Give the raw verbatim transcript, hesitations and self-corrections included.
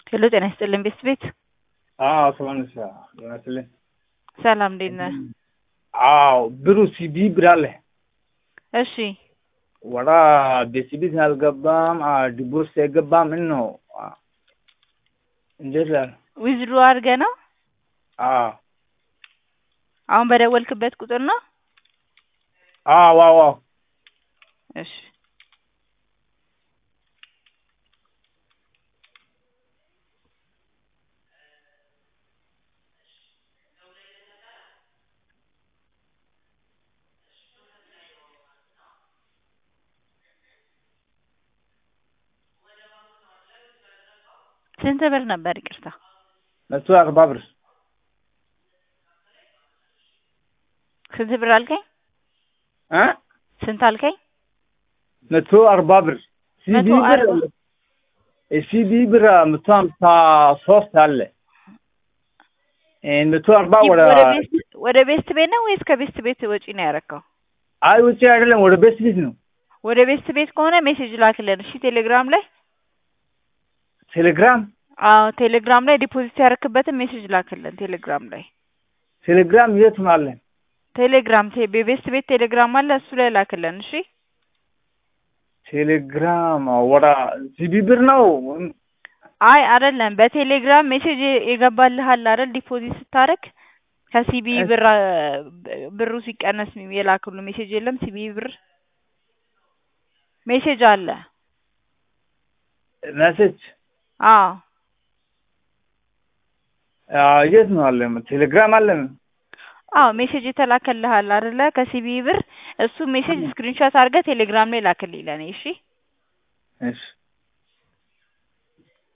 ሄሎ ጤና ይስጥልኝ ቤት ቤት አዎ ሰላምሽ ይመስልኝ ሰላም እንዴት ነህ? አዎ ብሩ ሲዲ ብራለ እሺ ወራ ቢሲቢ አልገባም ዲቦርስ የገባም ምን ነው እንዴት ላል ዊዝድሮ አድርገህ ነው? አዎ አሁን በደወልክበት ቁጥር ነው? አዎ አዎ እሺ ስንት ብር ነበር ይቅርታ? መቶ አርባ ብር ስንት ብር አልከኝ? እ ስንት አልከኝ? መቶ አርባ ብር ሲዲ መቶ ብር አርባ ሲዲ ብር መቶ ሃምሳ ሶስት አለ መቶ አርባ ወደ ወደ ቤት ወደ ቤት ቤት ነው ወይስ ከቤት ቤት ወጪ ነው ያረከው? አይ ውጪ አይደለም ወደ ቤት ቤት ነው። ወደ ቤት ቤት ከሆነ ሜሴጅ ላክልን እሺ ቴሌግራም ላይ ቴሌግራም አዎ ቴሌግራም ላይ ዲፖዚት ያረክበትን ሜሴጅ ላክልን ቴሌግራም ላይ ቴሌግራም የት ነው አለ? ቴሌግራም ቤት ቤት ቴሌግራም አለ እሱ ላይ ላክልን እሺ ቴሌግራም ወራ ሲዲ ብር ነው አይ አይደለም በቴሌግራም ሜሴጅ የገባልህ አለ አይደል ዲፖዚት ስታረክ ከሲቢ ብር ብሩ ሲቀነስ የላክሉ ሜሴጅ የለም ሲቢ ብር ሜሴጅ አለ ሜሴጅ አዎ አዎ የት ነው አለ ቴሌግራም አለ አዎ ሜሴጅ የተላከልህ አለ አይደለ ከሲቢ ብር እሱ ሜሴጅ ስክሪንሾት አድርገህ ቴሌግራም ላይ ላክልኝ ለኔ እሺ እሺ